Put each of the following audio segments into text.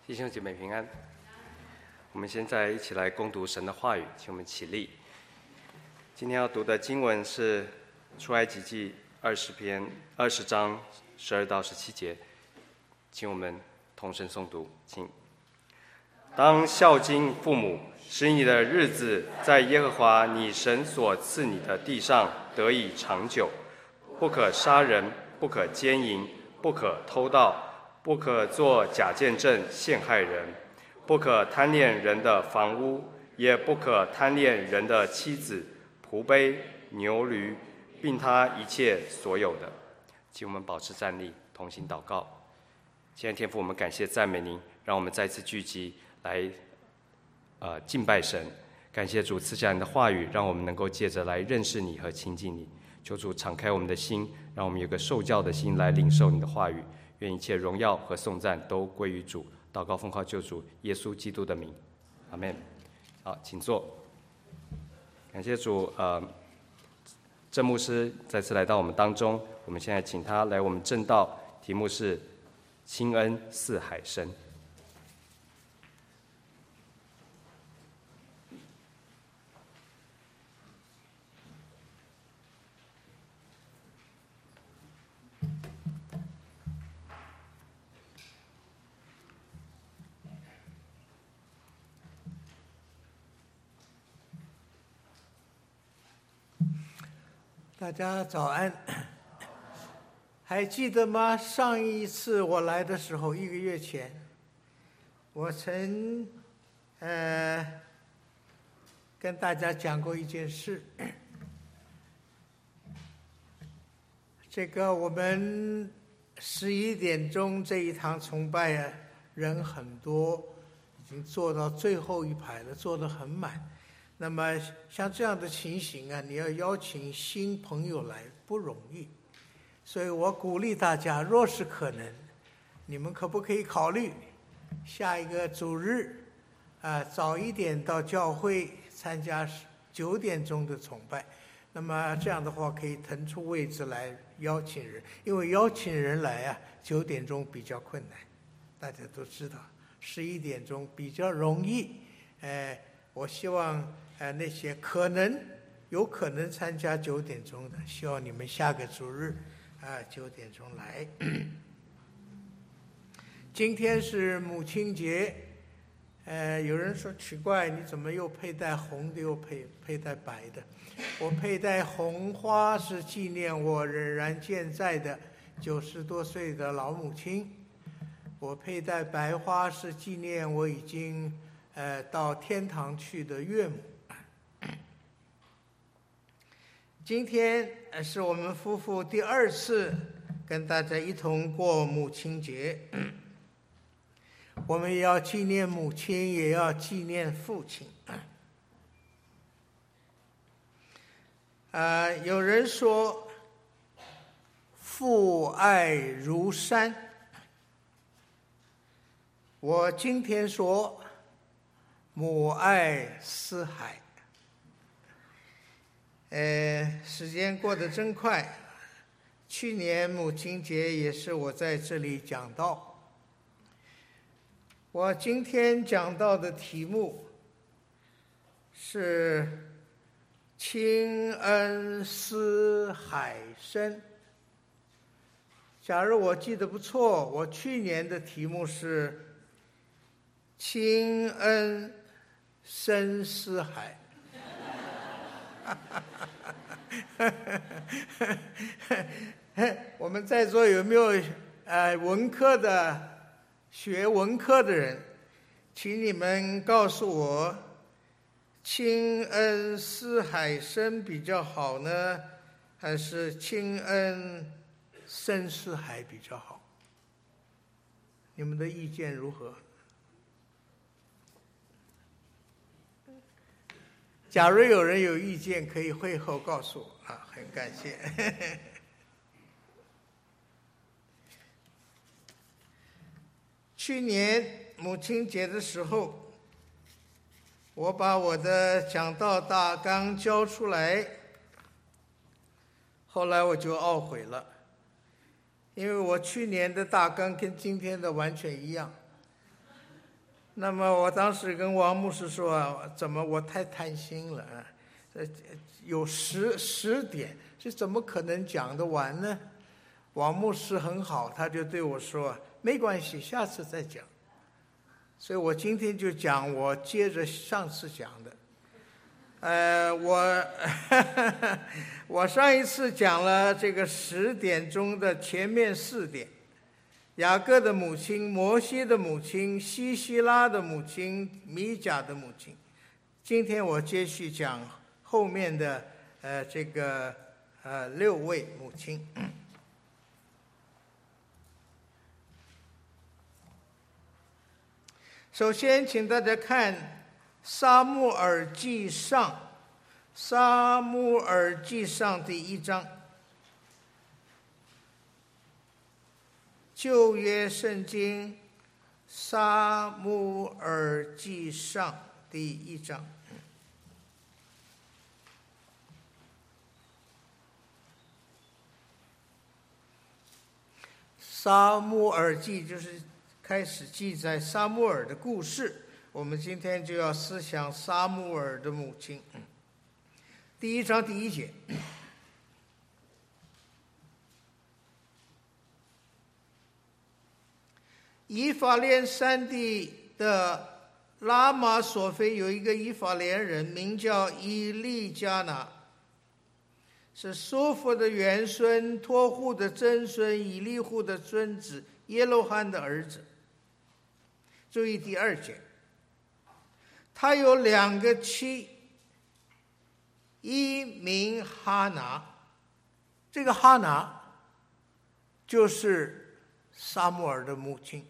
弟兄姐妹平安。我们现在一起来攻读神的话语，请我们起立。今天要读的经文是出埃及记20章12到17节，请我们同声诵读。请。当孝敬父母，使你的日子在耶和华你神所赐你的地上得以长久。不可杀人，不可奸淫，不可偷盗，不可作假见证陷害人，不可贪恋人的房屋，也不可贪恋人的妻子、仆婢、牛驴，并他一切所有的。请我们保持站立，同心祷告。亲爱的天父，我们感谢赞美您，让我们再次聚集来敬拜神。感谢主赐下你的话语，让我们能够借着来认识你和亲近你。求主敞开我们的心，让我们有个受教的心来领受你的话语。愿一切荣耀和颂赞都归于主。祷告奉靠救主耶稣基督的名，阿们。好，请坐。感谢主，郑牧师再次来到我们当中，我们现在请他来我们正道，题目是亲恩似海深。 大家早安，还记得吗？上一次我来的时候，1个月前，我曾跟大家讲过一件事。这个我们11点钟这一堂崇拜啊，人很多，已经坐到最后一排了，坐得很满。那么像这样的情形啊，你要邀请新朋友来不容易，所以我鼓励大家，若是可能，你们可不可以考虑下一个主日早一点到教会参加9点钟的崇拜。那么这样的话可以腾出位置来邀请人，因为邀请人来9点钟比较困难，大家都知道11点钟比较容易。我希望那些有可能参加9点钟的，希望你们下个主日9点钟来。今天是母亲节，有人说奇怪，你怎么又佩戴红的又佩戴白的？我佩戴红花是纪念我仍然健在的90多岁的老母亲，我佩戴白花是纪念我已经到天堂去的岳母。今天是我们夫妇第2次跟大家一同过母亲节，我们也要纪念母亲，也要纪念父亲。有人说父爱如山，我今天说母爱似海。时间过得真快，去年母亲节也是我在这里讲道。我今天讲到的题目是亲恩似海深。假如我记得不错，我去年的题目是亲恩深似海。我们在座有没有学文科的人？请你们告诉我，亲恩似海深比较好呢，还是亲恩深似海比较好？你们的意见如何？假如有人有意见，可以会后告诉我很感谢。去年母亲节的时候，我把我的讲道大纲交出来，后来我就懊悔了，因为我去年的大纲跟今天的完全一样。 那么我当时跟王牧师说，怎么我太贪心了啊？有十点，这怎么可能讲得完呢？王牧师很好，他就对我说，没关系，下次再讲。所以我今天就讲我接着上次讲的。我上一次讲了这个10点中的前面4点，雅各的母亲、摩西的母亲、西西拉的母亲、米甲的母亲。今天我继续讲后面的6位母亲。首先请大家看撒母耳记上第1章，旧约圣经撒母耳记上第1章。撒母耳记就是开始记载撒母耳的故事，我们今天就要思想撒母耳的母亲。第1章第1节，以法莲山地的拉玛索菲有一个以法莲人，名叫以利加拿，是苏弗的元孙，托户的曾孙，以利户的孙子，耶罗罕的儿子。注意第2节，他有2个妻，一名哈拿，这个哈拿就是撒母耳的母亲；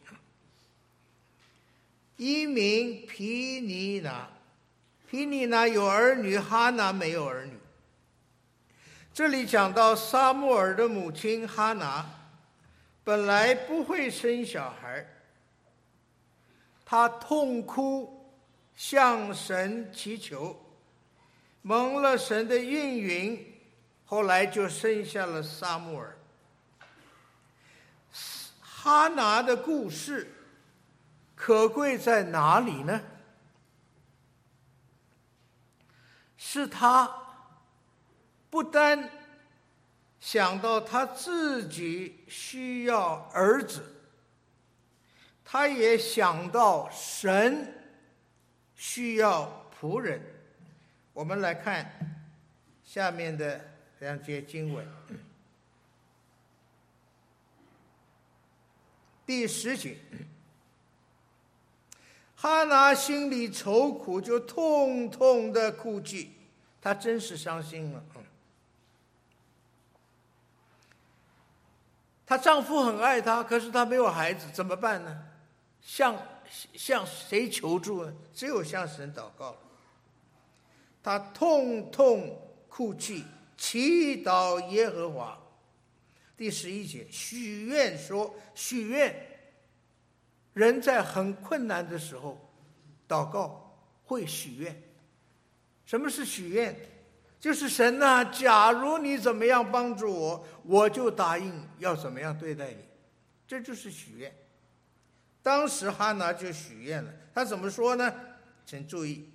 一名毗尼拿，毗尼拿有儿女，哈拿没有儿女。这里讲到撒母耳的母亲哈拿本来不会生小孩，她痛哭向神祈求，蒙了神的应允，后来就生下了撒母耳。哈拿的故事可贵在哪里呢？是她不单想到她自己需要儿子，她也想到神需要仆人。我们来看下面的2节经文。第10节，哈拿心里愁苦，就痛痛的哭泣，她真是伤心了。她丈夫很爱她，可是她没有孩子，怎么办呢？向谁求助呢？只有向神祷告了。她痛痛哭泣，祈祷耶和华。第11节，许愿说，许愿，人在很困难的时候祷告会许愿。什么是许愿？就是神啊，假如你怎么样帮助我，我就答应要怎么样对待你，这就是许愿。当时哈拿就许愿了，他怎么说呢？请注意，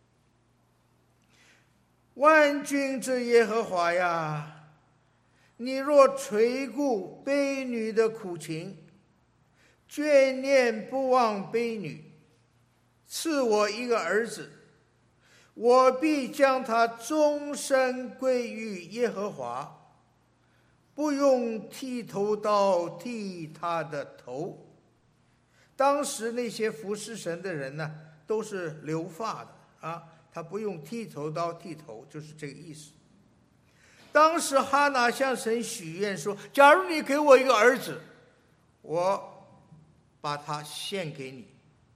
万军之耶和华呀，你若垂顾婢女的苦情，眷念不忘婢女，赐我一个儿子，我必将他终身归于耶和华，不用剃头刀剃他的头。当时那些服侍神的人呢，都是留发的啊，他不用剃头刀剃头，就是这个意思。当时哈拿向神许愿说，假如你给我一个儿子，我把他献给你。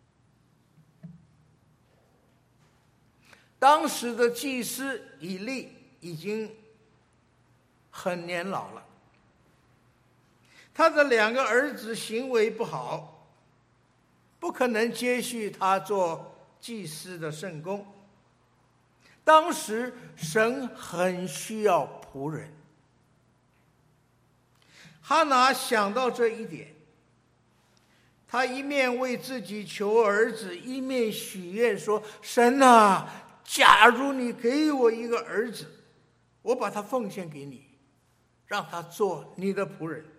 当时的祭司以利已经很年老了，他的2个儿子行为不好，不可能接续他做祭司的圣工。当时神很需要仆人，哈拿想到这一点， 他一面为自己求儿子，一面许愿说：神啊，假如你给我一个儿子，我把他奉献给你，让他做你的仆人。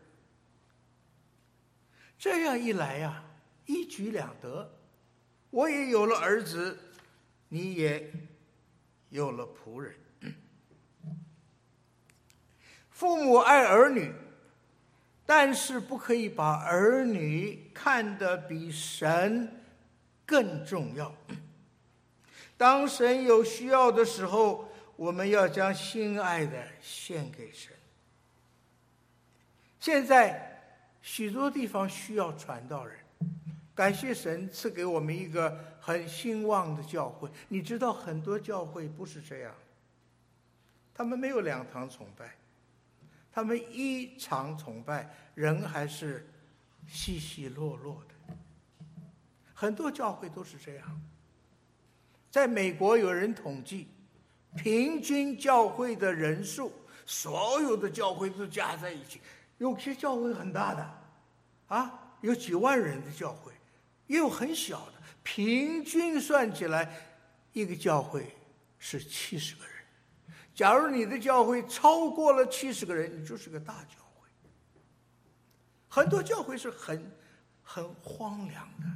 这样一来呀，一举两得，我也有了儿子，你也有了仆人。父母爱儿女，但是不可以把儿女看得比神更重要。当神有需要的时候，我们要将心爱的献给神。现在许多地方需要传道人，感谢神赐给我们一个很兴旺的教会。你知道很多教会不是这样，他们没有2堂崇拜，他们1场崇拜，人还是稀稀落落的。很多教会都是这样。在美国有人统计，平均教会的人数，所有的教会都加在一起，有些教会很大的，有几万人的教会，也有很小的，平均算起来，一个教会是70个人。假如你的教会超过了70个人，你就是个大教会。很多教会是很荒凉的。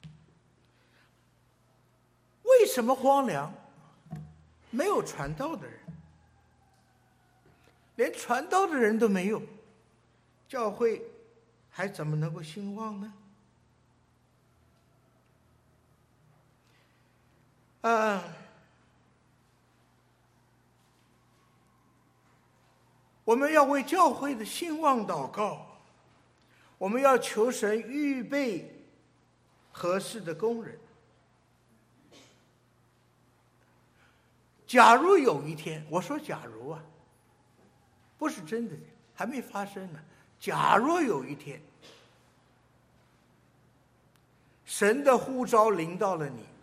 为什么荒凉？没有传道的人，连传道的人都没有，教会还怎么能够兴旺呢？我们要为教会的兴旺祷告，我们要求神预备合适的工人。假如有一天，我说假如啊，不是真的，还没发生呢。假如有一天，神的呼召临到了你，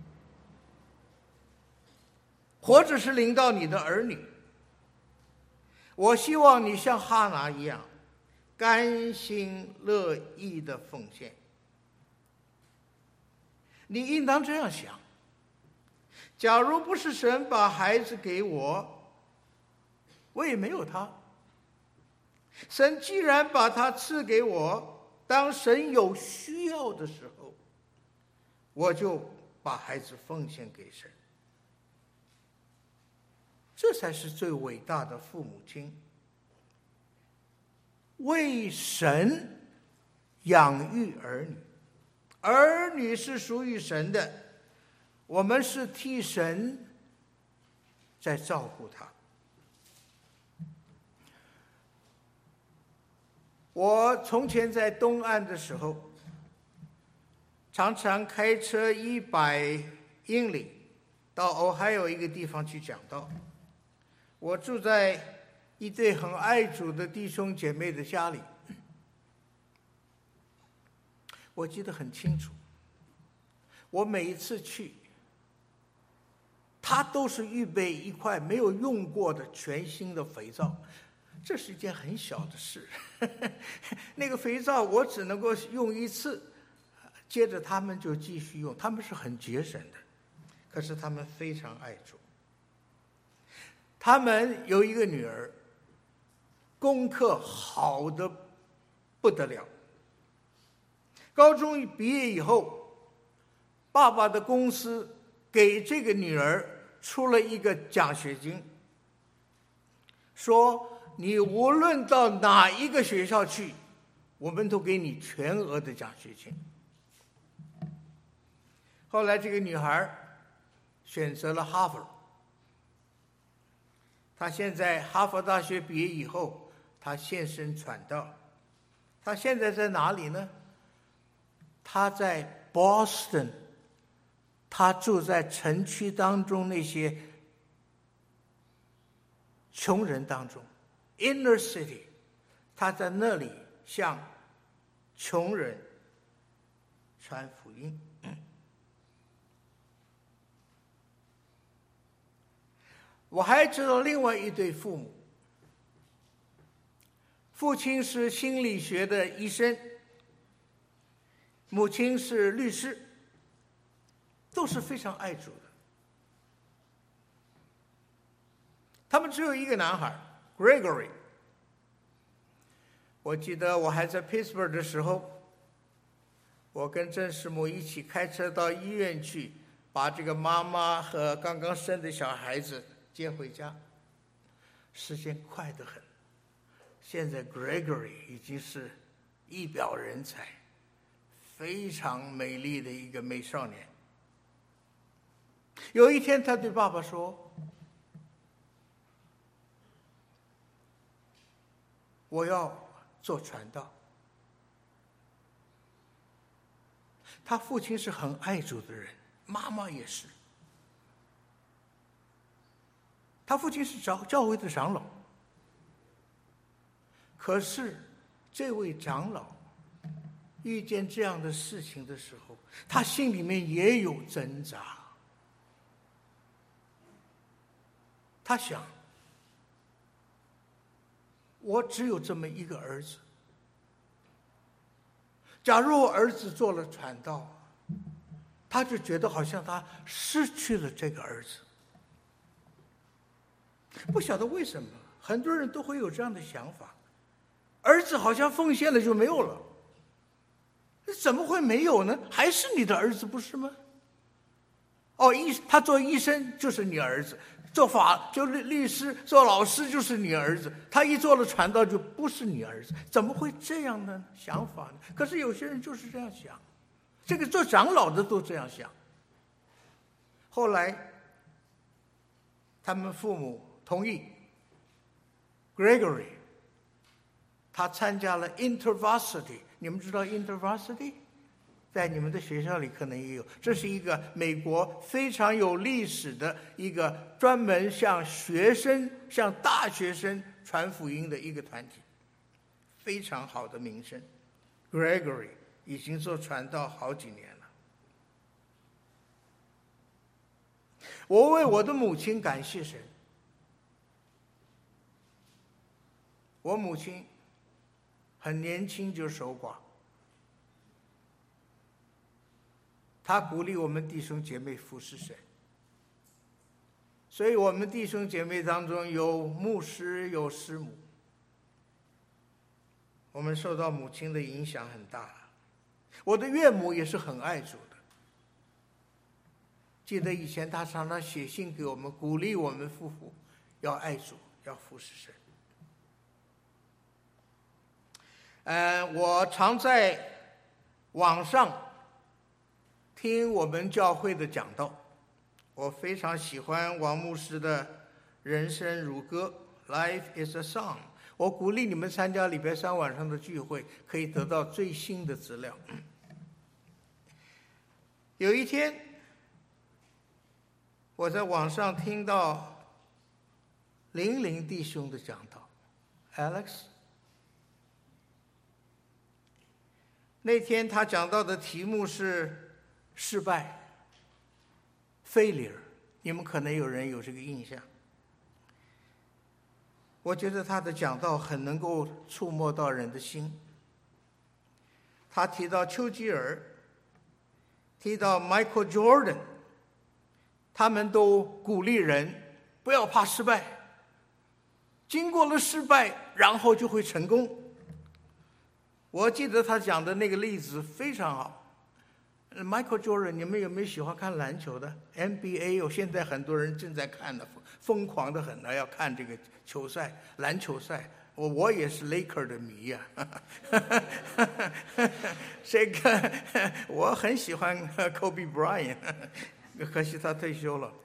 或者是临到你的儿女，我希望你像哈拿一样，甘心乐意的奉献。你应当这样想：假如不是神把孩子给我，我也没有他。神既然把他赐给我，当神有需要的时候，我就把孩子奉献给神。这才是最伟大的父母亲，为神养育儿女。儿女是属于神的，我们是替神在照顾他。我从前在东岸的时候，常常开车100英里到Ohio一个地方去讲道。我住在一对很爱主的弟兄姐妹的家里，我记得很清楚。我每一次去，他都是预备一块没有用过的全新的肥皂，这是一件很小的事。那个肥皂我只能够用1次，接着他们就继续用。他们是很节省的，可是他们非常爱主。他们有一个女儿，功课好得不得了。高中毕业以后，爸爸的公司给这个女儿出了一个奖学金，说你无论到哪一个学校去，我们都给你全额的奖学金。后来这个女孩选择了哈佛。他现在哈佛大学毕业以后，他献身传道。他现在在哪里呢？他在 Boston， 他住在城区当中那些穷人当中 ，Inner City， 他在那里向穷人传福音。我还知道另外一对父母，父亲是心理学的医生， 母亲是律师，都是非常爱主的。他们只有一个男孩 Gregory。我记得我还在 Pittsburgh 的时候，我跟郑师母一起开车到医院去，把这个妈妈和刚刚生的小孩子接回家。时间快得很，现在 Gregory 已经是一表人才，非常美丽的一个美少年。有一天他对爸爸说，我要做传道。他父亲是很爱主的人，妈妈也是。他父亲是教会的长老，可是这位长老遇见这样的事情的时候，他心里面也有挣扎。他想，我只有这么一个儿子，假如我儿子做了传道，他就觉得好像他失去了这个儿子。不晓得为什么，很多人都会有这样的想法，儿子好像奉献了就没有了。怎么会没有呢？还是你的儿子，不是吗？他做医生就是你儿子，做律师，做老师就是你儿子，他一做了传道就不是你儿子，怎么会这样的想法呢？可是有些人就是这样想，这个做长老的都这样想。后来他们父母同意 Gregory 他参加了 InterVarsity。你们知道 InterVarsity？ 在你们的学校里可能也有，这是一个美国非常有历史的一个专门向大学生传福音的一个团体，非常好的名声。 Gregory 已经做传道好几年了。我为我的母亲感谢神。我母亲很年轻就守寡，她鼓励我们弟兄姐妹服侍神，所以我们弟兄姐妹当中有牧师有师母，我们受到母亲的影响很大。我的岳母也是很爱主的，记得以前她常常写信给我们，鼓励我们夫妇要爱主，要服侍神。我常在网上听我们教会的讲道，我非常喜欢王牧师的人生如歌 Life is a Song。 我鼓励你们参加礼拜三晚上的聚会，可以得到最新的资料。有一天我在网上听到林林弟兄的讲道 Alex，那天他讲到的题目是失败 failure， 你们可能有人有这个印象。我觉得他的讲道很能够触摸到人的心。他提到丘吉尔，提到 Michael Jordan， 他们都鼓励人不要怕失败，经过了失败然后就会成功。我记得他讲的那个例子非常好。Michael Jordan， 你们有没有喜欢看篮球的 NBA？ 现在很多人正在看的，疯狂的很要看这个球赛，篮球赛。我也是 Laker 的迷呀、这个我很喜欢 Kobe Bryant， 可惜他退休了。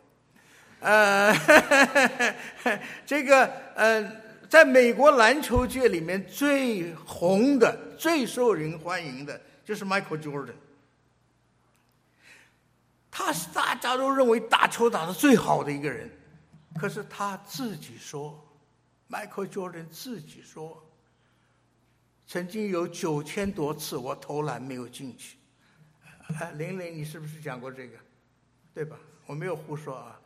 这个在美国篮球界里面最红的、最受人欢迎的就是 Michael Jordan。他是大家都认为打球打得最好的一个人，可是他自己说 ，Michael Jordan 自己说，曾经有9000多次我投篮没有进去。玲玲，你是不是讲过这个？对吧？我没有胡说啊。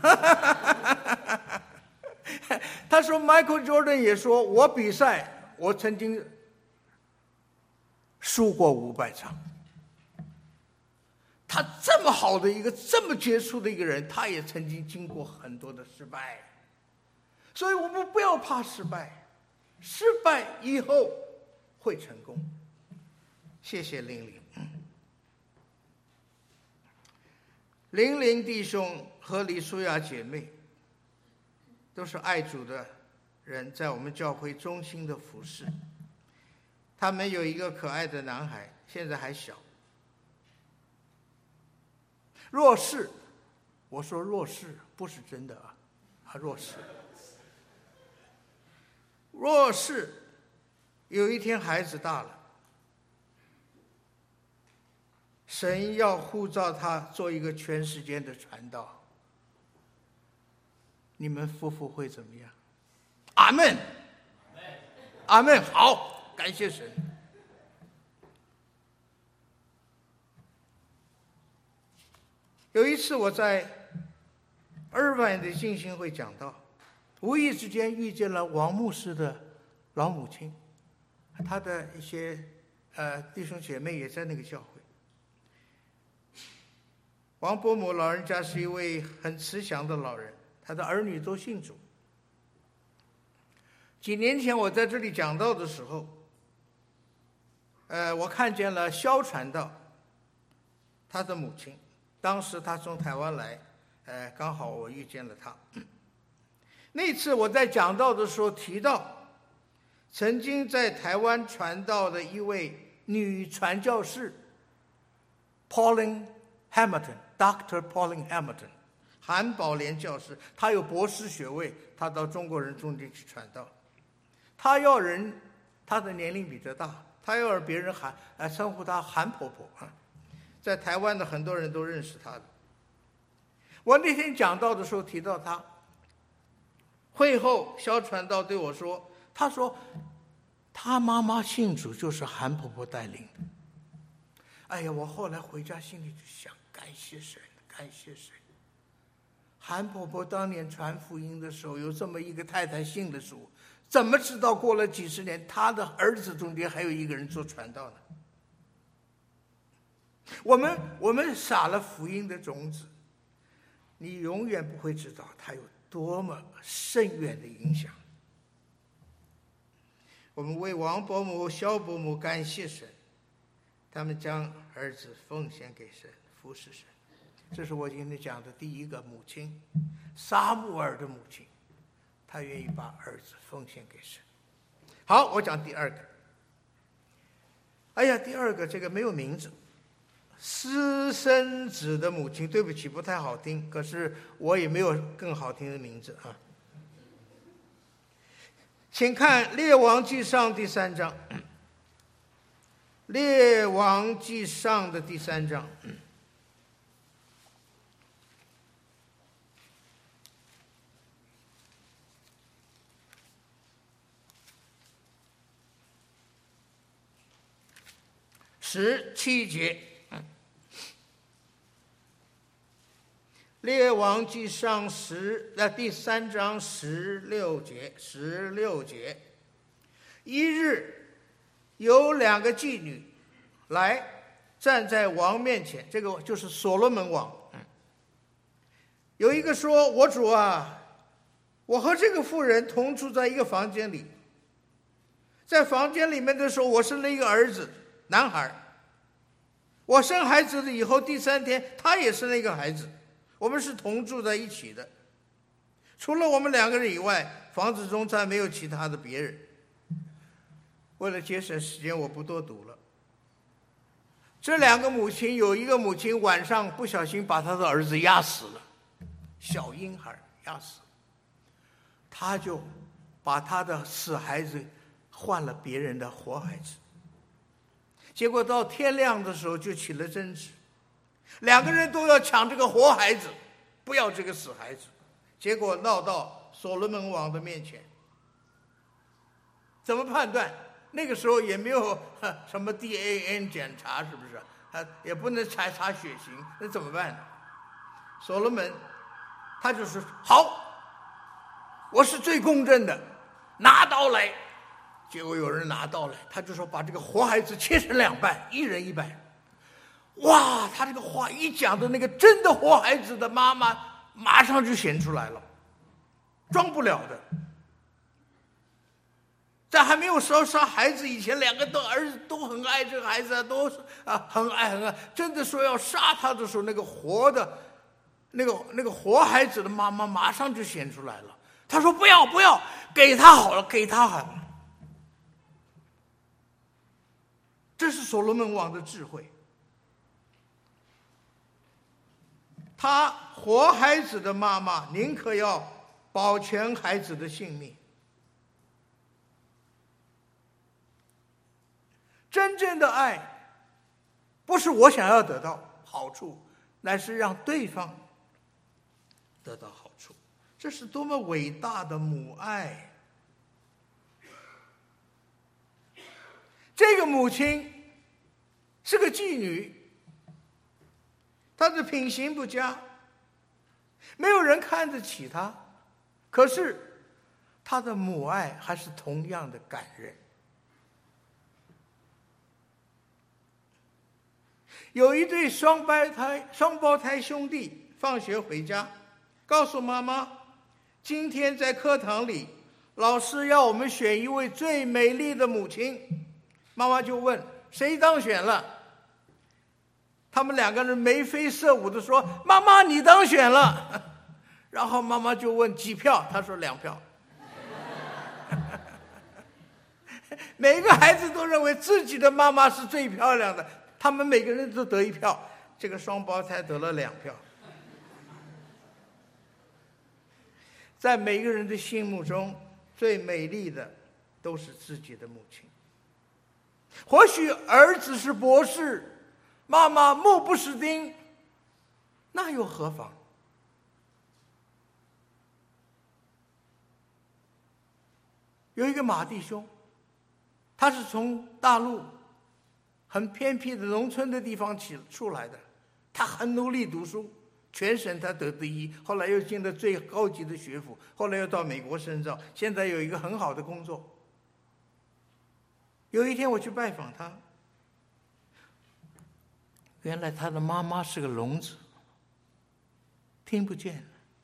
他说 Michael Jordan 也说，我比赛我曾经输过500场， 他这么好的一个这么杰出的一个人，他也曾经经过很多的失败，所以我们不要怕失败，失败以后会成功。谢谢玲玲。玲玲弟兄和李淑雅姐妹都是爱主的人，在我们教会忠心的服侍。他们有一个可爱的男孩，现在还小。若是，我说若是不是真的啊，若是有一天孩子大了，神要呼召他做一个全世界的传道，你们夫妇会怎么样？阿们，阿们，好，感谢神。有一次我在Irvine的浸信会讲道，无意之间遇见了王牧师的老母亲，他的一些弟兄姐妹也在那个教会。王伯母老人家是一位很慈祥的老人，他的儿女都信主。几年前我在这里讲道的时候，我看见了萧传道，他的母亲。当时他从台湾来，刚好我遇见了他。那次我在讲道的时候提到，曾经在台湾传道的一位女传教士 Pauline Hamilton，Dr. Pauline Hamilton， 韩宝莲教师，她有博士学位，她到中国人中间去传道。她的年龄比较大，她要别人称呼她韩婆婆啊。在台湾的很多人都认识他的。我那天讲道的时候提到他，会后萧传道对我说，他说他妈妈信主就是韩婆婆带领的。哎呀，我后来回家心里就想，感谢神，感谢神。韩婆婆当年传福音的时候，有这么一个太太信了主，怎么知道过了几十年，他的儿子中间还有一个人做传道呢？我们撒了福音的种子，你永远不会知道它有多么深远的影响。我们为王伯母、萧伯母感谢神，他们将儿子奉献给神，服侍神。这是我今天讲的第一个母亲，撒母耳的母亲，她愿意把儿子奉献给神。好，我讲第二个。哎呀，第二个这个没有名字。私生子的母亲，对不起，不太好听，可是我也没有更好听的名字啊。请看《列王纪上》第3章，《列王纪上》的第3章。17节。列王纪上第3章16节，一日有2个妓女来站在王面前，这个就是所罗门王。有一个说，我主啊，我和这个妇人同住在一个房间里，在房间里面的时候，我生了一个儿子，男孩。我生孩子了以后，第3天他也生了一个孩子，我们是同住在一起的，除了我们2个人以外，房子中再没有其他的别人。为了节省时间，我不多读了。这2个母亲，有一个母亲晚上不小心把她的儿子压死了，小婴孩压死了，她就把她的死孩子换了别人的活孩子。结果到天亮的时候就起了争执，2个人都要抢这个活孩子，不要这个死孩子，结果闹到所罗门王的面前。怎么判断？那个时候也没有什么 DAN 检查，是不是？也不能查血型，那怎么办呢？所罗门他就说，好，我是最公正的，拿刀来。结果有人拿刀来，他就说把这个活孩子切成2半，一人1半。 哇，他这个话一讲的那个真的活孩子的妈妈马上就显出来了，装不了的。在还没有杀孩子以前，两个儿子都很爱这个孩子，都是很爱，真的说要杀他的时候，那个活的那个活孩子的妈妈马上就显出来了。他说不要，给他好了，给他好了。这是所罗门王的智慧。他活孩子的妈妈宁可要保全孩子的性命。真正的爱不是我想要得到好处，乃是让对方得到好处。这是多么伟大的母爱！这个母亲是个妓女，她的品行不佳，没有人看得起她，可是她的母爱还是同样的感人。有一对双胞胎兄弟放学回家，告诉妈妈，今天在课堂里老师要我们选一位最美丽的母亲。妈妈就问谁当选了，他们两个人眉飞色舞地说，妈妈你当选了。然后妈妈就问几票，他说2票。每个孩子都认为自己的妈妈是最漂亮的，他们每个人都得1票，这个双胞胎得了2票。在每个人的心目中，最美丽的都是自己的母亲。或许儿子是博士，妈妈目不识丁，那又何妨？有一个马弟兄，他是从大陆很偏僻的农村的地方出来的，他很努力读书，全省他得第一，后来又进了最高级的学府，后来又到美国深造，现在有一个很好的工作。有一天我去拜访他，原来他的妈妈是个聋子，听不见。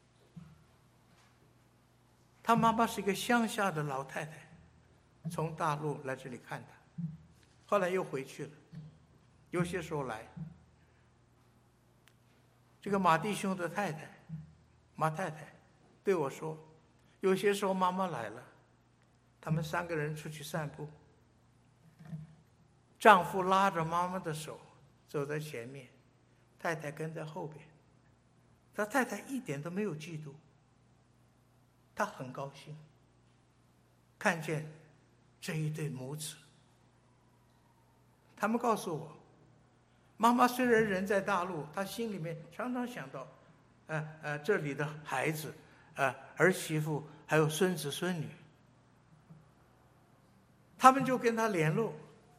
他妈妈是一个乡下的老太太，从大陆来这里看他，后来又回去了，有些时候来。这个马弟兄的太太，马太太对我说，有些时候妈妈来了，他们3个人出去散步，丈夫拉着妈妈的手走在前面，太太跟在后边。他太太一点都没有嫉妒，他很高兴看见这一对母子。他们告诉我，妈妈虽然人在大陆，她心里面常常想到这里的孩子，儿媳妇还有孙子孙女，他们就跟她联络，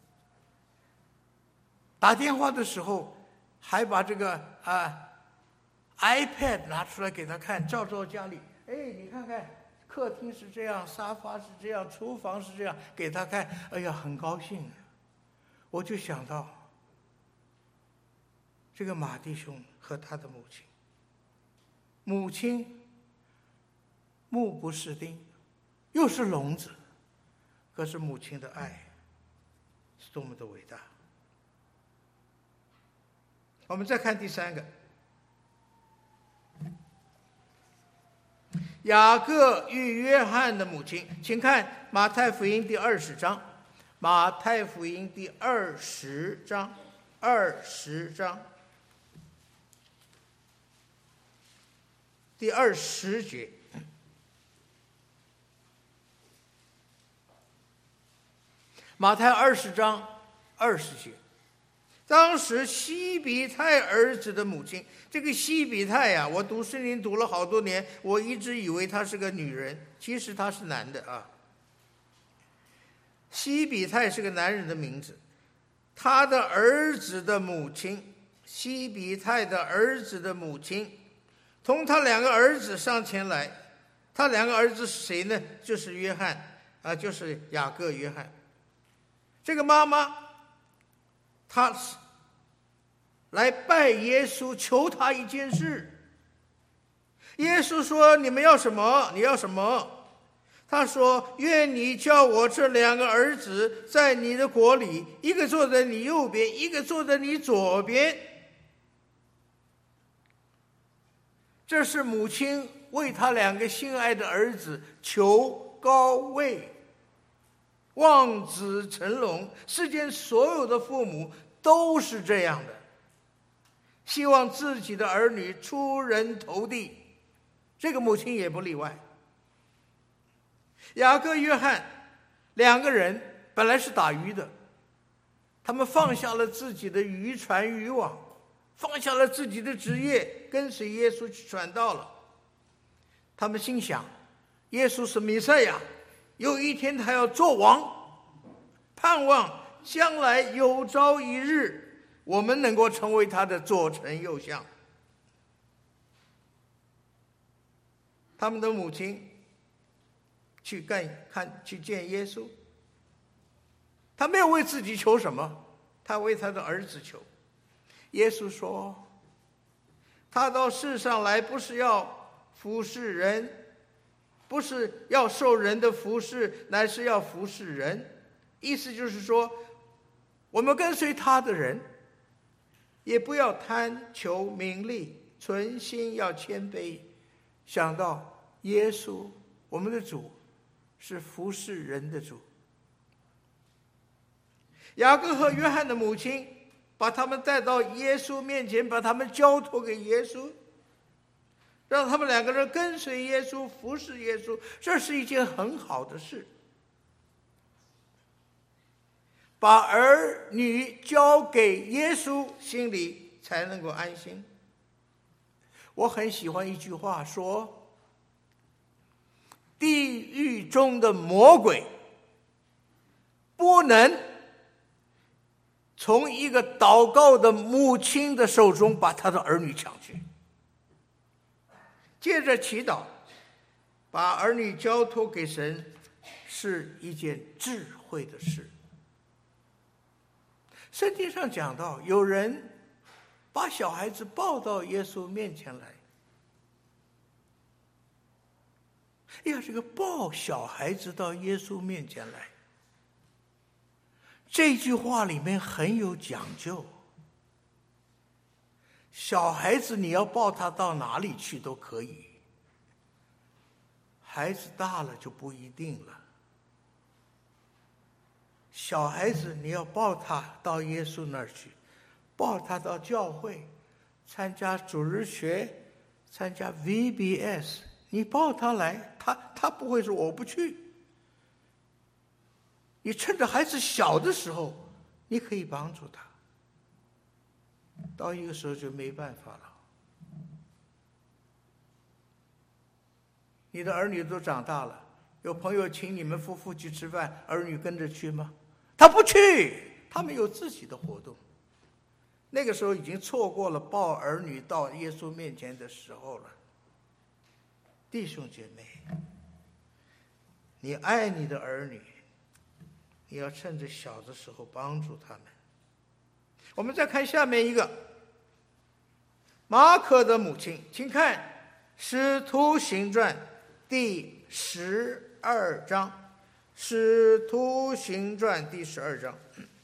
打电话的时候还把这个iPad 拿出来给她看，照家里，你看看客厅是这样，沙发是这样，厨房是这样，给她看，哎呀很高兴。我就想到这个马弟兄和他的母亲，母亲目不识丁，又是聋子，可是母亲的爱是多么的伟大。我们再看第3个，雅各与约翰的母亲，请看马太福音第20章，马太福音第20章第20节。马太20章20节，当时西比泰儿子的母亲，这个西比泰呀，我读圣经读了好多年，我一直以为她是个女人，其实她是男的啊。西比泰是个男人的名字，他的儿子的母亲，西比泰的儿子的母亲，同他2个儿子上前来。他2个儿子是谁呢？就是约翰就是雅各约翰。这个妈妈，她来拜耶稣，求他一件事。耶稣说：“你们要什么？你要什么？”他说：“愿你叫我这2个儿子在你的国里，一个坐在你右边，一个坐在你左边。”这是母亲为他2个心爱的儿子求高位，望子成龙。世间所有的父母都是这样的，希望自己的儿女出人头地，这个母亲也不例外。雅各、约翰2个人本来是打鱼的，他们放下了自己的渔船渔网，放下了自己的职业，跟随耶稣去传道了。他们心想，耶稣是弥赛亚，有一天他要做王，盼望将来有朝一日我们能够成为他的左丞右相。他们的母亲去见耶稣，他没有为自己求什么，他为他的儿子求。耶稣说，他到世上来不是要服侍人，不是要受人的服侍，乃是要服侍人。意思就是说，我们跟随他的人也不要贪求名利，存心要谦卑，想到耶稣我们的主是服侍人的主。雅各和约翰的母亲把他们带到耶稣面前，把他们交托给耶稣，让他们2个人跟随耶稣，服侍耶稣，这是一件很好的事。把儿女交给耶稣，心里才能够安心。我很喜欢一句话说，地狱中的魔鬼不能从一个祷告的母亲的手中把他的儿女抢去。借着祈祷把儿女交托给神，是一件智慧的事。圣经上讲到，有人把小孩子抱到耶稣面前来。哎呀，这个抱小孩子到耶稣面前来，这句话里面很有讲究。小孩子你要抱他到哪里去都可以，孩子大了就不一定了。小孩子你要抱他到耶稣那儿去，抱他到教会参加主日学，参加 VBS， 你抱他来，他不会说我不去。你趁着孩子小的时候，你可以帮助他，到一个时候就没办法了。你的儿女都长大了，有朋友请你们夫妇去吃饭，儿女跟着去吗？他不去，他们有自己的活动。那个时候已经错过了抱儿女到耶稣面前的时候了。弟兄姐妹，你爱你的儿女，你要趁着小的时候帮助他们。我们再看下面一个，马可的母亲，请看《使徒行传》第12章，《使徒行传》第12章。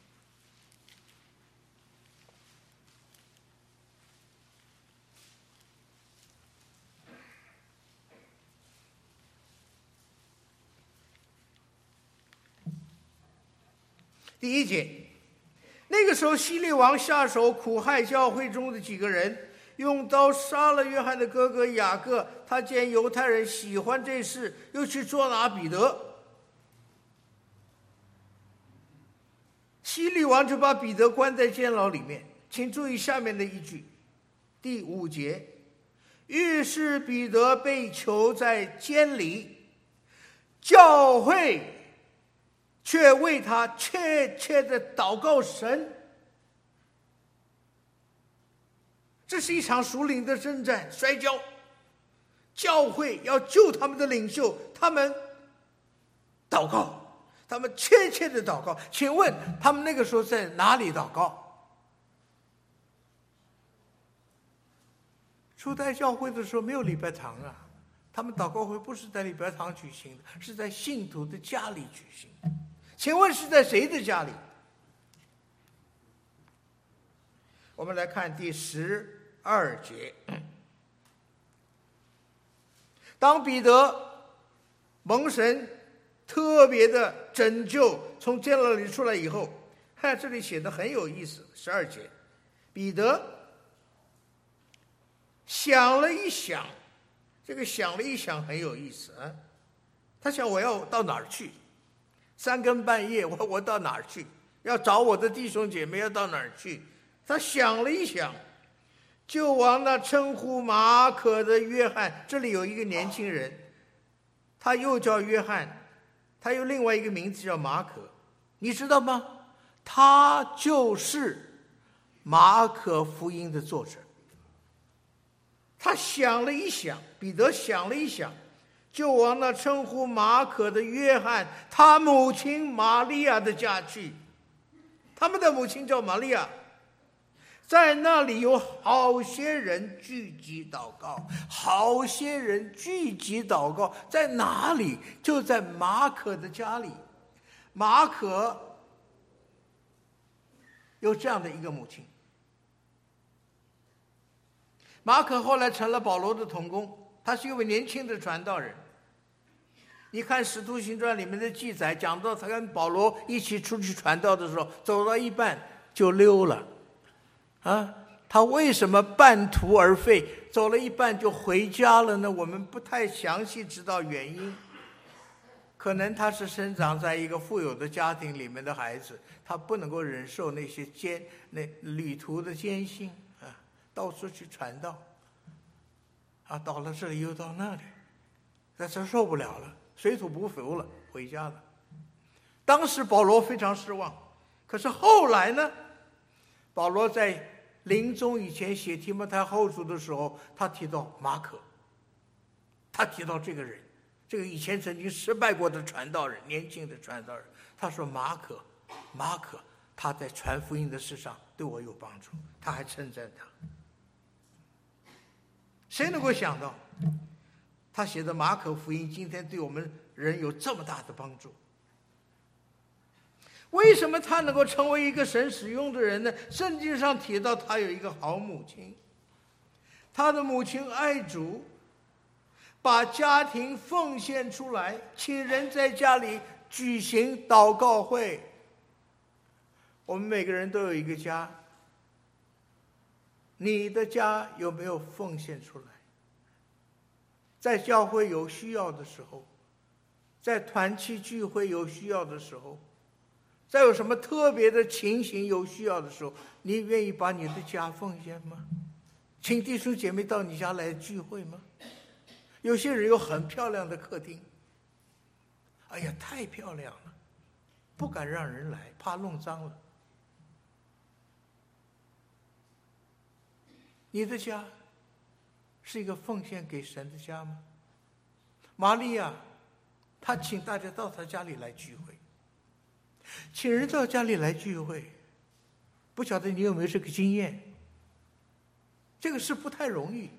第1节，那个时候希律王下手苦害教会中的几个人，用刀杀了约翰的哥哥雅各。他见犹太人喜欢这事，又去捉拿彼得。希律王就把彼得关在监牢里面。请注意下面的一句，第5节，于是彼得被囚在监里，教会却为他切切的祷告神。这是一场属灵的征战，摔跤。教会要救他们的领袖，他们祷告，他们切切的祷告。请问他们那个时候在哪里祷告？ 初代教会的时候没有礼拜堂啊，他们祷告会不是在礼拜堂举行的，是在信徒的家里举行。请问是在谁的家里？我们来看第12节。当彼得蒙神特别的拯救，从监牢里出来以后，看这里写的很有意思。12节，彼得想了一想，这个想了一想很有意思啊。他想我要到哪儿去？3更半夜我到哪儿去？要找我的弟兄姐妹要到哪儿去？他想了一想，就往那称呼马可的约翰，这里有一个年轻人，他又叫约翰，他有另外一个名字叫马可，你知道吗？他就是马可福音的作者。他想了一想，彼得想了一想，就往那称呼马可的约翰他母亲玛利亚的家去。他们的母亲叫玛利亚，在那里有好些人聚集祷告。好些人聚集祷告在哪里？就在马可的家里。马可有这样的一个母亲。马可后来成了保罗的同工，他是一位年轻的传道人。你看《使徒行传》里面的记载，讲到他跟保罗一起出去传道的时候，走到一半就溜了啊，他为什么半途而废，走了一半就回家了呢？我们不太详细知道原因。可能他是生长在一个富有的家庭里面的孩子，他不能够忍受那些旅途的艰辛啊，到处去传道啊，到了这里又到那里，但是受不了了，水土不服了，回家了。当时保罗非常失望，可是后来呢，保罗在临终以前写提摩太后书的时候，他提到马可，他提到这个人，这个以前曾经失败过的传道人，年轻的传道人，他说马可他在传福音的事上对我有帮助，他还称赞他。谁能够想到他写的马可福音今天对我们人有这么大的帮助？为什么他能够成为一个神使用的人呢？圣经上提到他有一个好母亲，他的母亲爱主，把家庭奉献出来，请人在家里举行祷告会。我们每个人都有一个家，你的家有没有奉献出来？在教会有需要的时候，在团契聚会有需要的时候，在有什么特别的情形有需要的时候，你愿意把你的家奉献吗？请弟兄姐妹到你家来聚会吗？有些人有很漂亮的客厅，哎呀，太漂亮了，不敢让人来，怕弄脏了。你的家是一个奉献给神的家吗？玛利亚她请大家到她家里来聚会，请人到家里来聚会，不晓得你有没有这个经验？这个事不太容易。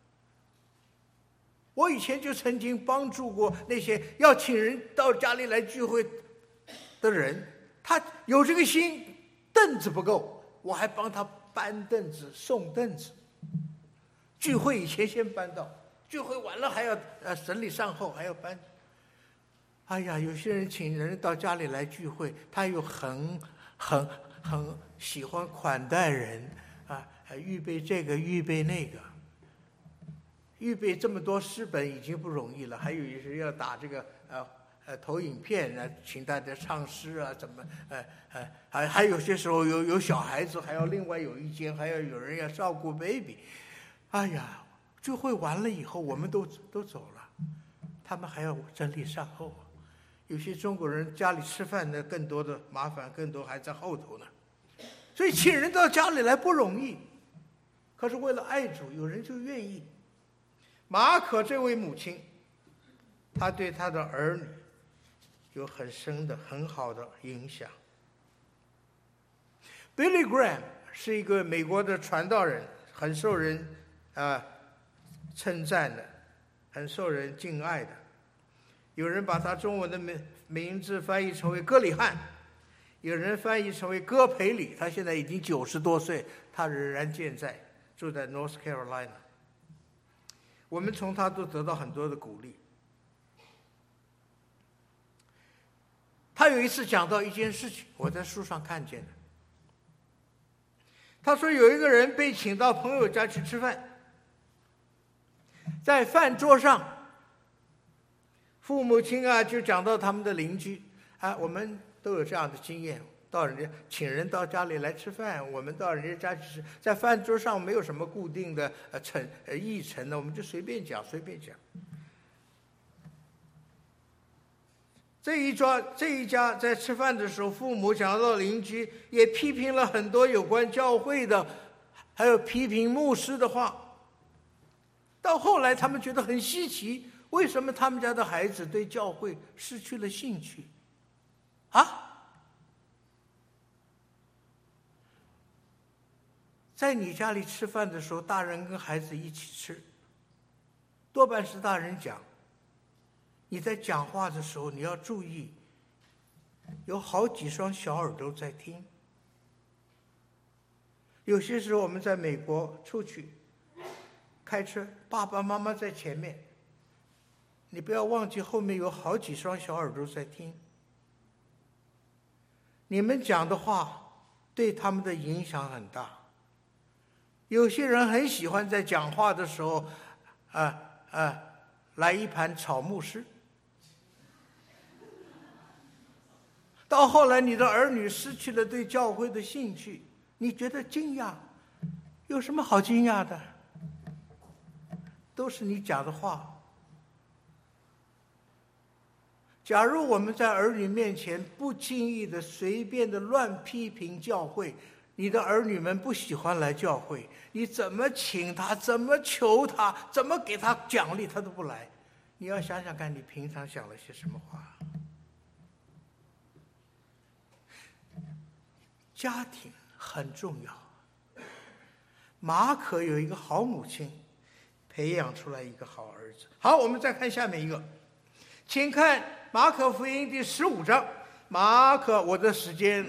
我以前就曾经帮助过那些要请人到家里来聚会的人，他有这个心，凳子不够，我还帮他搬凳子送凳子。聚会以前先搬到，聚会完了还要审理善后，还要搬。哎呀，有些人请人到家里来聚会，他又很喜欢款待人啊，预备这个预备那个，预备这么多诗本已经不容易了，还有一些要打这个投影片啊，请大家唱诗啊，怎么还有些时候有小孩子，还要另外有一间，还要有人要照顾 baby。哎呀，聚会完了以后，我们都走了，他们还要整理善后。有些中国人家里吃饭呢，更多的麻烦，更多还在后头呢。所以请人到家里来不容易，可是为了爱主，有人就愿意。马可这位母亲，她对她的儿女有很深的、很好的影响。Billy Graham 是一个美国的传道人，很受人称赞的，很受人敬爱的。有人把他中文的名字翻译成为哥里汉，有人翻译成为哥培里。他现在已经90多岁，他仍然健在，住在 North Carolina。我们从他都得到很多的鼓励。他有一次讲到一件事情，我在书上看见的。他说有一个人被请到朋友家去吃饭，在饭桌上，父母亲啊就讲到他们的邻居啊，我们都有这样的经验，到人家请人到家里来吃饭，我们到人家家去吃，在饭桌上没有什么固定的议程的，我们就随便讲。这一家在吃饭的时候，父母讲到邻居，也批评了很多有关教会的，还有批评牧师的话。到后来他们觉得很稀奇，为什么他们家的孩子对教会失去了兴趣啊？在你家里吃饭的时候，大人跟孩子一起吃，多半是大人讲，你在讲话的时候你要注意，有好几双小耳朵在听。有些时候我们在美国出去开车，爸爸妈妈在前面，你不要忘记后面有好几双小耳朵在听。你们讲的话对他们的影响很大。有些人很喜欢在讲话的时候来一盘炒牧师。到后来你的儿女失去了对教会的兴趣，你觉得惊讶，有什么好惊讶的？都是你讲的话。假如我们在儿女面前不经意的随便的乱批评教会，你的儿女们不喜欢来教会，你怎么请他，怎么求他，怎么给他奖励，他都不来。你要想想看，你平常讲了些什么话。家庭很重要。马可有一个好母亲，培养出来一个好儿子。好，我们再看下面一个，请看马可福音第15章。我的时间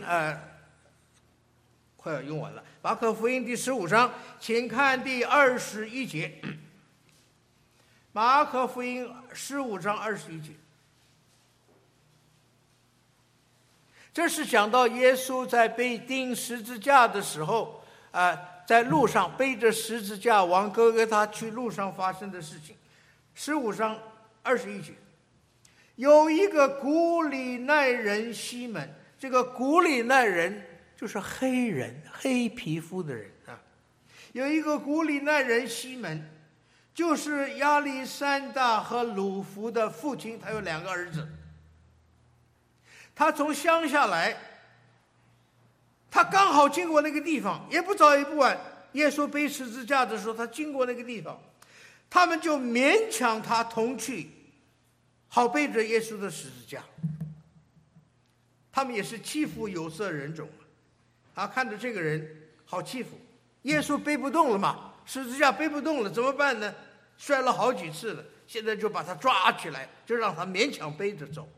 快要用完了。马可福音第15章，请看第21节。马可福音15章21节，这是讲到耶稣在被钉十字架的时候在路上背着十字架往哥哥他去路上发生的事情。15章21节，有一个古里奈人西门，这个古里奈人就是黑人，黑皮肤的人啊。有一个古里奈人西门，就是亚历山大和鲁孚的父亲，他有2个儿子。他从乡下来，他刚好经过那个地方，也不早也不晚，耶稣背十字架的时候，他经过那个地方，他们就勉强他同去，好背着耶稣的十字架。他们也是欺负有色人种看着这个人好欺负。耶稣背不动了嘛，十字架背不动了，怎么办呢？摔了好几次了，现在就把他抓起来，就让他勉强背着走。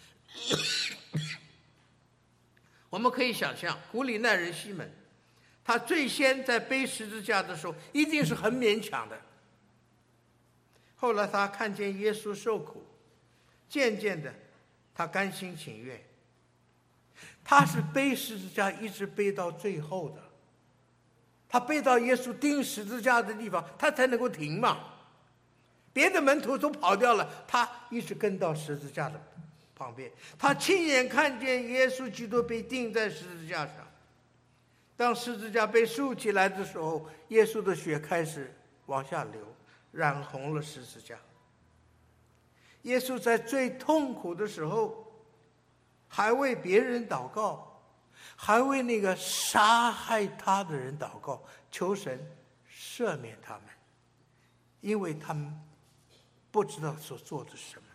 我们可以想象，古里奈人西门，他最先在背十字架的时候一定是很勉强的。后来他看见耶稣受苦，渐渐的他甘心情愿。他是背十字架一直背到最后的，他背到耶稣钉十字架的地方，他才能够停嘛。别的门徒都跑掉了，他一直跟到十字架的旁边，他亲眼看见耶稣基督被钉在十字架上。当十字架被竖起来的时候，耶稣的血开始往下流，染红了十字架。耶稣在最痛苦的时候，还为别人祷告，还为那个杀害他的人祷告，求神赦免他们，因为他们不知道所做的是什么。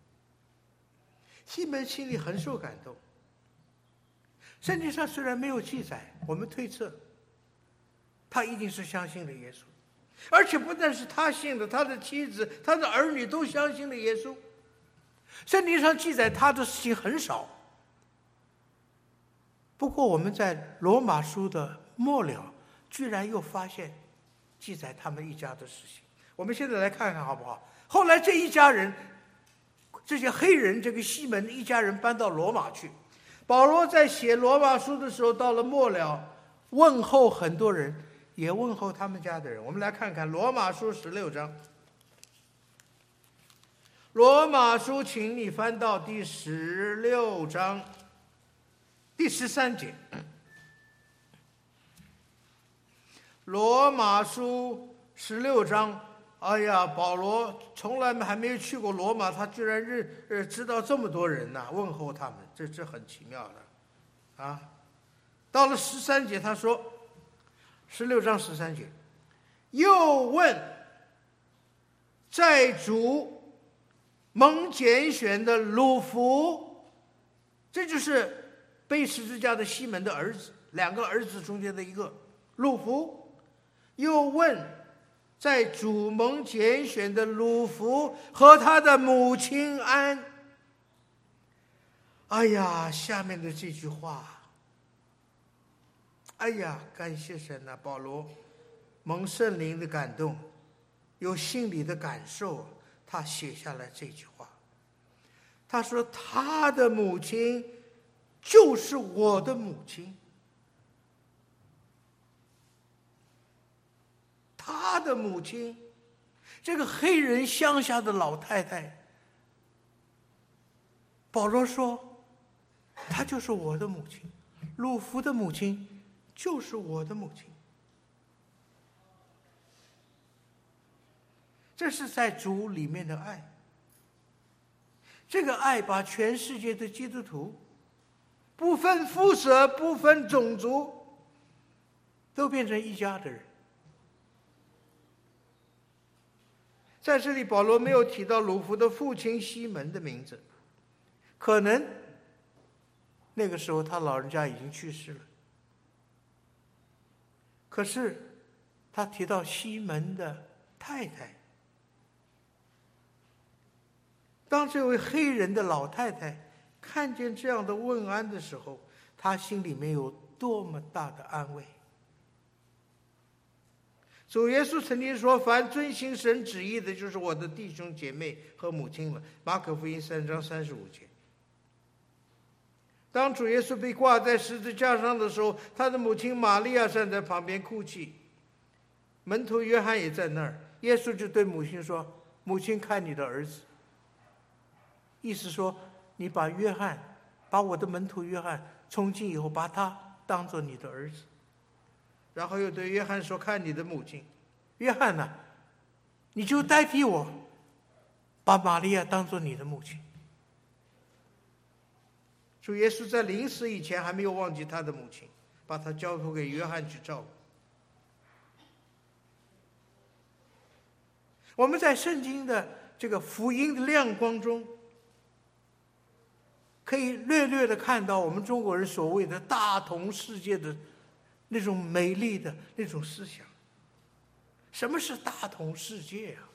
西门心里很受感动。圣经上虽然没有记载，我们推测他一定是相信了耶稣。 而且不但是他信了，他的妻子、他的儿女都相信了耶稣。圣经上记载他的事情很少，不过我们在罗马书的末了，居然又发现记载他们一家的事情。我们现在来看看好不好？后来这一家人，这些黑人，这个西门一家人搬到罗马去。保罗在写罗马书的时候，到了末了，问候很多人，也问候他们家的人。我们来看看罗马书16章。罗马书，请你翻到第16章第13节。罗马书16章，哎呀，保罗从来还没有去过罗马，他居然知道这么多人呐，问候他们，这很奇妙的啊。到了13节，他说，16章13节，又问在主蒙拣选的鲁孚，这就是背十字架的西门的儿子，两个儿子中间的一个鲁孚。又问在主蒙拣选的鲁孚和他的母亲安。哎呀，下面的这句话，哎呀，感谢神啊！保罗蒙圣灵的感动，有心里的感受，他写下来这句话。他说他的母亲就是我的母亲，他的母亲，这个黑人乡下的老太太，保罗说她就是我的母亲，鲁孚的母亲就是我的母亲。这是在主里面的爱，这个爱把全世界的基督徒，不分肤色、不分种族，都变成一家的人。在这里，保罗没有提到鲁孚的父亲西门的名字，可能那个时候他老人家已经去世了。可是他提到西门的太太。当这位黑人的老太太看见这样的问安的时候，她心里面有多么大的安慰。主耶稣曾经说，凡遵行神旨意的，就是我的弟兄姐妹和母亲了。马可福音3章35节。当主耶稣被挂在十字架上的时候，他的母亲玛利亚站在旁边哭泣，门徒约翰也在那儿。耶稣就对母亲说，母亲，看你的儿子。意思说，你把我的门徒约翰从今以后把他当作你的儿子。然后又对约翰说，看你的母亲。约翰呢，你就代替我把玛利亚当作你的母亲。主耶稣在临死以前还没有忘记他的母亲，把他交托给约翰去照顾。我们在圣经的这个福音的亮光中，可以略略的看到我们中国人所谓的大同世界的那种美丽的那种思想。什么是大同世界啊？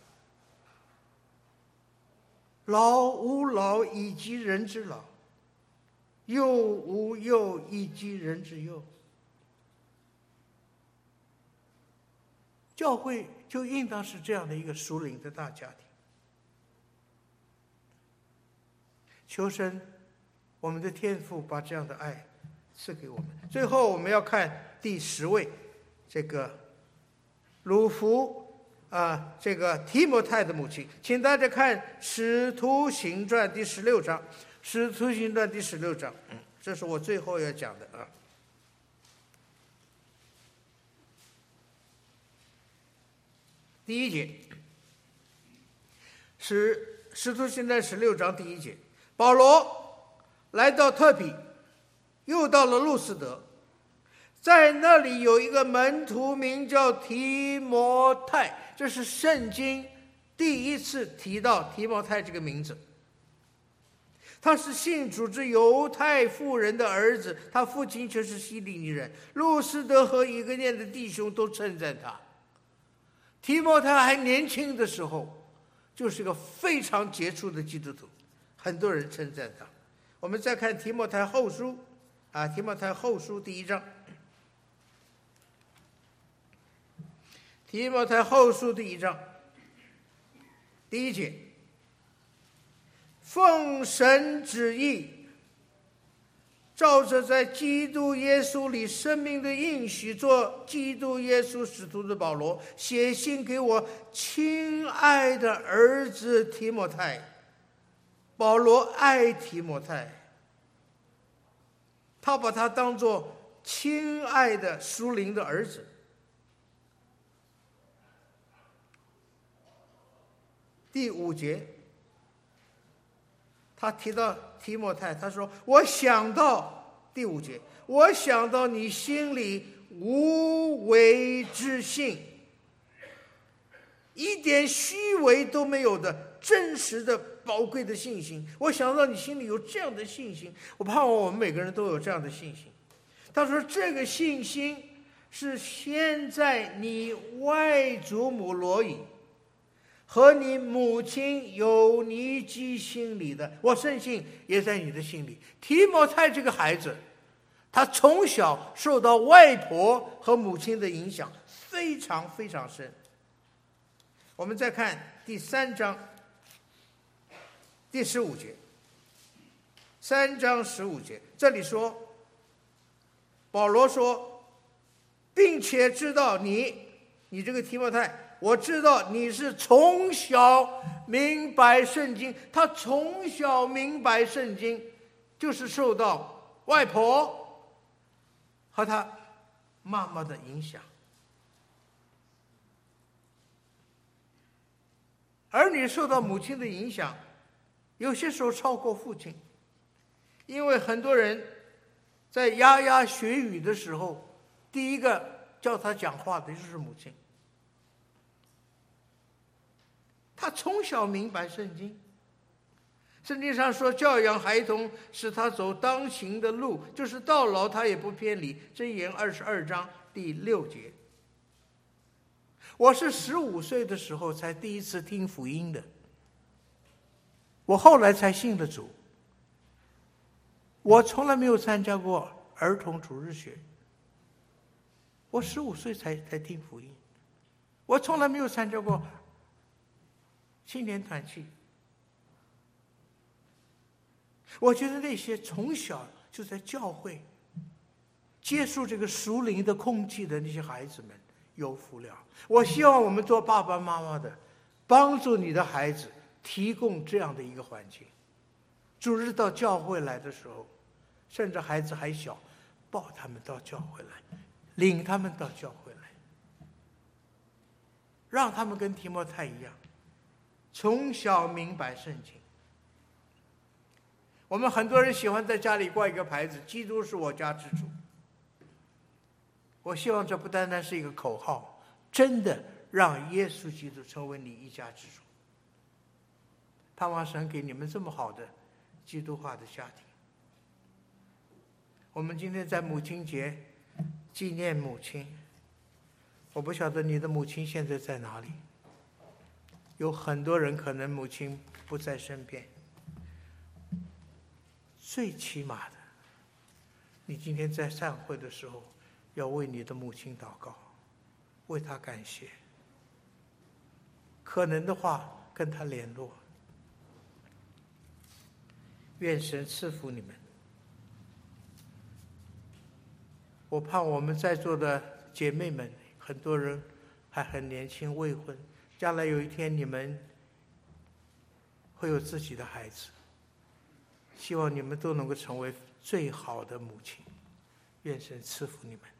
老吾老以及人之老，幼吾幼以及人之幼。教会就应当是这样的一个属灵的大家庭。求神，我们的天父把这样的爱赐给我们。最后我们要看第10位，这个鲁孚这个提摩太的母亲。请大家看《使徒行传》第16章，《使徒行传》第16章，这是我最后要讲的啊。第1节，使徒行传16章第1节，保罗来到特庇，又到了路斯德，在那里有一个门徒名叫提摩太，这是圣经第一次提到提摩太这个名字。他是信主之犹太妇人的儿子，他父亲却是希利尼人。路斯德和以哥念的弟兄都称赞他。 提摩太还年轻的时候，就是个非常杰出的基督徒，很多人称赞他。我们再看提摩太后书，提摩太后书第1章。提摩太后书第1章第1节，奉神旨意，照着在基督耶稣里生命的应许，做基督耶稣使徒的保罗，写信给我亲爱的儿子提摩太。保罗爱提摩太，他把他当作亲爱的属灵的儿子。第5节，他提到提摩太，他说：“我想到第5节，我想到你心里无为之信，一点虚伪都没有的真实的宝贵的信心。我想到你心里有这样的信心，我盼望我们每个人都有这样的信心。”他说：“这个信心是先在你外祖母罗以和你母亲有尼基心里的，我深信也在你的心里。”提摩太这个孩子，他从小受到外婆和母亲的影响非常非常深。我们再看第3章第15节，3章15节，这里说，保罗说，并且知道你这个提摩太，我知道你是从小明白圣经。他从小明白圣经，就是受到外婆和他妈妈的影响。儿女受到母亲的影响，有些时候超过父亲，因为很多人在牙牙学语的时候，第一个叫他讲话的就是母亲。他从小明白圣经，圣经上说，教养孩童，使他走当行的路，就是到老他也不偏离。箴言22章第6节。我是15岁的时候才第一次听福音的，我后来才信了主。我从来没有参加过儿童主日学，我15岁才听福音，我从来没有参加过青年团契。我觉得那些从小就在教会接触这个属灵的空气的那些孩子们有福了。我希望我们做爸爸妈妈的，帮助你的孩子，提供这样的一个环境。主日到教会来的时候，甚至孩子还小，抱他们到教会来，领他们到教会来，让他们跟提摩太一样，从小明白圣经。我们很多人喜欢在家里挂一个牌子，基督是我家之主。我希望这不单单是一个口号，真的让耶稣基督成为你一家之主。盼望神给你们这么好的基督化的家庭。我们今天在母亲节纪念母亲，我不晓得你的母亲现在在哪里。有很多人可能母亲不在身边，最起码的，你今天在散会的时候要为你的母亲祷告，为她感谢，可能的话跟她联络。愿神赐福你们。我怕我们在座的姐妹们，很多人还很年轻，未婚，将来有一天你们会有自己的孩子，希望你们都能够成为最好的母亲。愿神赐福你们。